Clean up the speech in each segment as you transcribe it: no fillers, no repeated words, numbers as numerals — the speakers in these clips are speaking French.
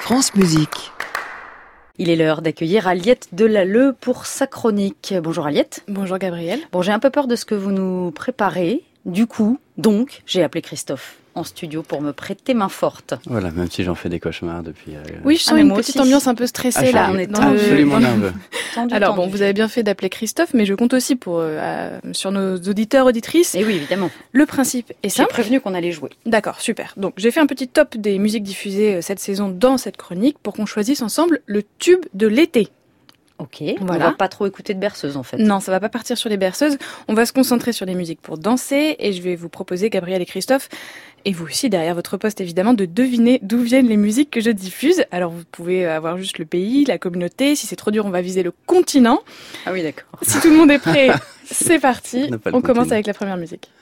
France Musique. Il est l'heure d'accueillir Aliette Delalleux pour sa chronique. Bonjour Aliette. Bonjour Gabriel. Bon, j'ai un peu peur de ce que vous nous préparez. Du coup, j'ai appelé Christophe en studio pour me prêter main forte. Voilà, même si j'en fais des cauchemars depuis... Oui, je sens une petite ambiance un peu stressée là. On est absolument nerveux. Alors bon, vous avez bien fait d'appeler Christophe, mais je compte aussi sur nos auditeurs, auditrices. Et oui, évidemment. Le principe est simple. J'ai prévenu qu'on allait jouer. D'accord, super. Donc j'ai fait un petit top des musiques diffusées cette saison dans cette chronique pour qu'on choisisse ensemble le tube de l'été. Ok, voilà. On va pas trop écouter de berceuses en fait. Non, ça va pas partir sur les berceuses. On va se concentrer sur les musiques pour danser et je vais vous proposer, Gabriel et Christophe, et vous aussi derrière votre poste évidemment, de deviner d'où viennent les musiques que je diffuse. Alors vous pouvez avoir juste le pays, la communauté. Si c'est trop dur, on va viser le continent. Ah oui, d'accord. Si tout le monde est prêt, c'est parti. On commence avec la première musique.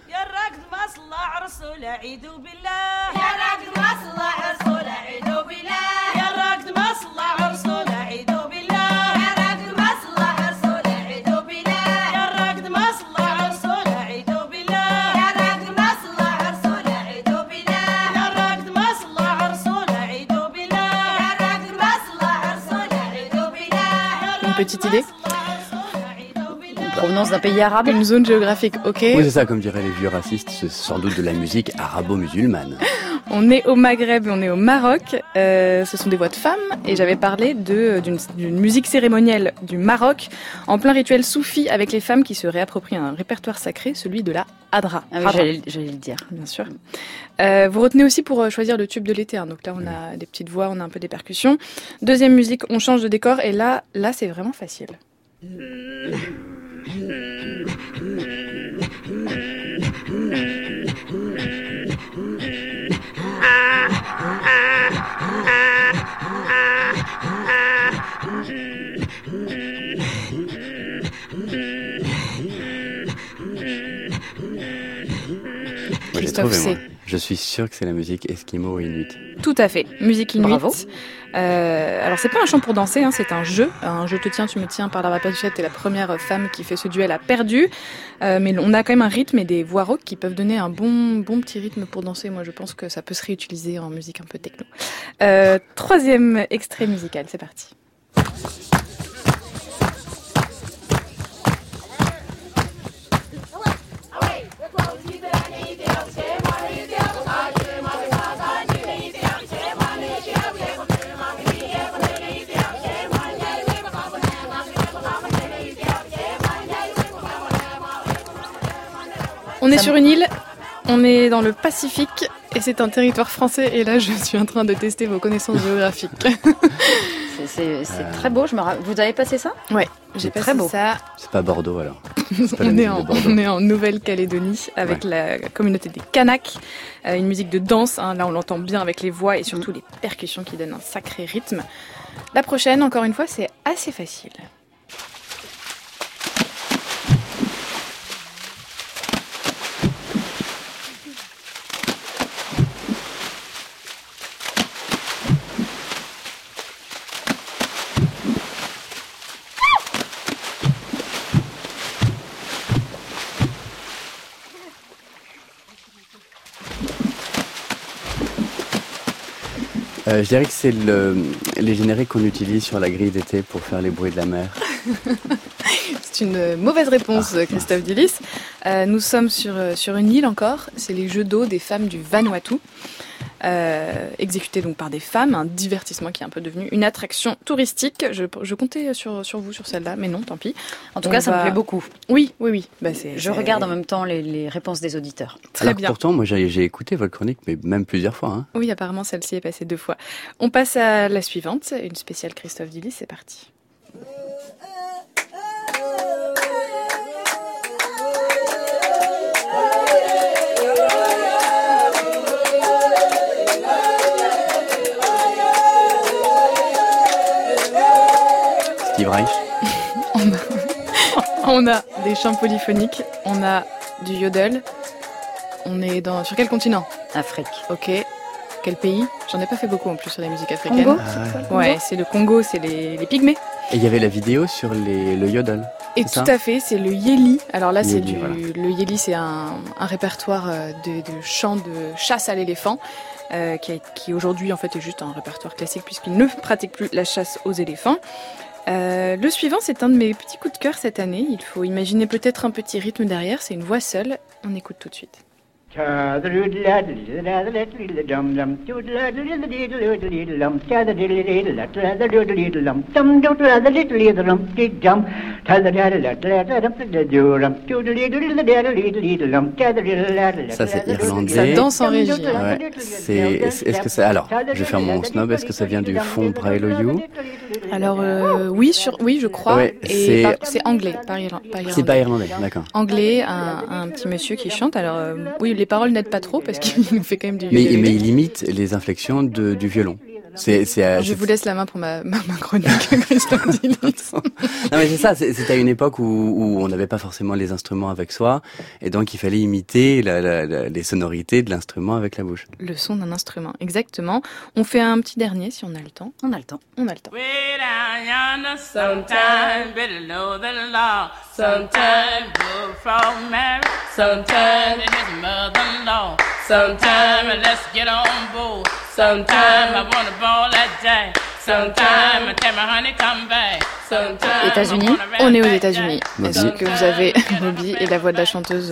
Petite idée? Provenance d'un pays arabe? Une zone géographique, ok. Oui, c'est ça, comme diraient les vieux racistes, c'est sans doute de la musique arabo-musulmane. On est au Maghreb et on est au Maroc. Ce sont des voix de femmes et j'avais parlé d'une musique cérémonielle du Maroc en plein rituel soufi avec les femmes qui se réapproprient un répertoire sacré, celui de la Hadra. Ah oui, j'allais le dire. Bien sûr. Vous retenez aussi pour choisir le tube de l'été. Hein. Donc là, on a des petites voix, on a un peu des percussions. Deuxième musique, on change de décor et là c'est vraiment facile. J'ai trouvé, moi. Je suis sûr que c'est la musique Eskimo Inuit. Tout à fait, musique inuit. Bravo. Alors c'est pas un chant pour danser, hein, c'est un jeu. Un je te tiens, tu me tiens par la rapachette et la première femme qui fait ce duel a perdu. Mais on a quand même un rythme et des voix rock qui peuvent donner un bon petit rythme pour danser. Moi je pense que ça peut se réutiliser en musique un peu techno. Troisième extrait musical, c'est parti. On est sur une île, on est dans le Pacifique et c'est un territoire français et là je suis en train de tester vos connaissances géographiques. C'est très beau, vous avez passé ça? Ouais, j'ai passé ça. C'est pas Bordeaux alors. On est en Nouvelle-Calédonie avec la communauté des Kanaks, une musique de danse, hein, là on l'entend bien avec les voix et surtout les percussions qui donnent un sacré rythme. La prochaine, encore une fois, c'est assez facile. Je dirais que c'est les génériques qu'on utilise sur la grille d'été pour faire les bruits de la mer. C'est une mauvaise réponse, Christophe Dillis. Nous sommes sur une île encore. C'est les jeux d'eau des femmes du Vanuatu. Exécutés donc par des femmes, un divertissement qui est un peu devenu une attraction touristique. Je comptais sur vous sur celle-là, mais non, tant pis. En tout cas, ça me plaît beaucoup. Oui. Je regarde en même temps les réponses des auditeurs. Très bien. Pourtant, moi j'ai écouté votre chronique, mais même plusieurs fois. Hein. Oui, apparemment celle-ci est passée 2 fois. On passe à la suivante, une spéciale Christophe Dillis, c'est parti. Steve Reich. On a des chants polyphoniques, on a du yodel. On est sur quel continent? Afrique. Ok. Quel pays? J'en ai pas fait beaucoup en plus sur la musique africaine. Congo. Ouais, c'est le Congo, c'est les pygmées. Et il y avait la vidéo sur le yodel. Et tout à fait, c'est le yéli. Alors là, Yéli, voilà. le yéli, c'est un répertoire de chants de chasse à l'éléphant. Qui aujourd'hui en fait est juste un répertoire classique puisqu'il ne pratique plus la chasse aux éléphants. Le suivant, c'est un de mes petits coups de cœur cette année. Il faut imaginer peut-être un petit rythme derrière. C'est une voix seule. On écoute tout de suite. Ça, c'est irlandais. Ça danse en régie. Ouais. Est-ce que ça, alors, je vais faire mon snob. Est-ce que ça vient du fond Braille You? Alors oui, je crois. Ouais, et c'est anglais, pas irlandais. C'est pas irlandais, d'accord. Anglais, un petit monsieur qui chante. Alors oui, les paroles n'aident pas trop parce qu'il nous fait quand même du. Mais il imite les inflexions du violon. Je vous laisse la main pour ma chronique, Christophe Dillis. Non mais c'est ça, c'était à une époque où on n'avait pas forcément les instruments avec soi, et donc il fallait imiter les sonorités de l'instrument avec la bouche. Le son d'un instrument, exactement. On fait un petit dernier si on a le temps. On a le temps. On a le temps. Way down yonder, sometime below the law, sometime go from marriage, sometime it is mother-in-law, sometime let's get on board, sometime I wanna ball that jack, sometime I tell my honey come back, sometime. États-Unis. On est aux États-Unis. Moby. Est-ce que vous avez Moby et la voix de la chanteuse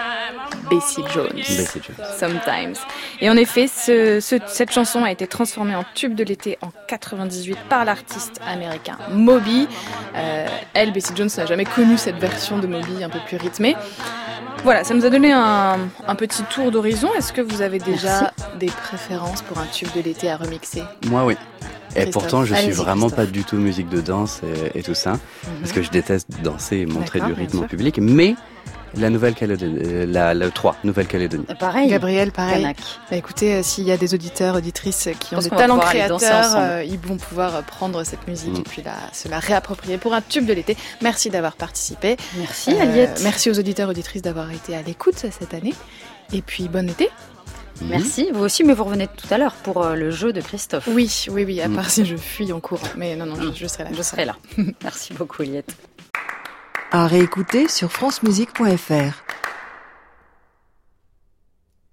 Bessie Jones? Bessie Jones. Sometimes. Et en effet, cette chanson a été transformée en tube de l'été en 98 par l'artiste américain Moby. Bessie Jones n'a jamais connu cette version de Moby un peu plus rythmée. Voilà, ça nous a donné un petit tour d'horizon. Est-ce que vous avez déjà des préférences pour un tube de l'été à remixer? Moi oui. Et Christophe. pourtant, je suis Allez-y, vraiment Christophe. pas du tout musique de danse et tout ça, parce que je déteste danser et montrer D'accord, du bien rythme en sûr. public. Mais la Nouvelle-Calédonie, la 3, Nouvelle-Calédonie. Pareil. Gabriel, pareil. Canac. Bah, écoutez, s'il y a des auditeurs, auditrices qui ont pense des qu'on va talents pouvoir aller danser créateurs, ensemble. ils vont pouvoir prendre cette musique et puis se la réapproprier pour un tube de l'été. Merci d'avoir participé. Merci Aliette. Merci aux auditeurs, auditrices d'avoir été à l'écoute cette année. Et puis, bon été. Merci, vous aussi, mais vous revenez tout à l'heure pour le jeu de Christophe. Oui, à part si je fuis en courant. Mais non, je serai là. Je serai là. Merci beaucoup Aliette. À réécouter sur francemusique.fr.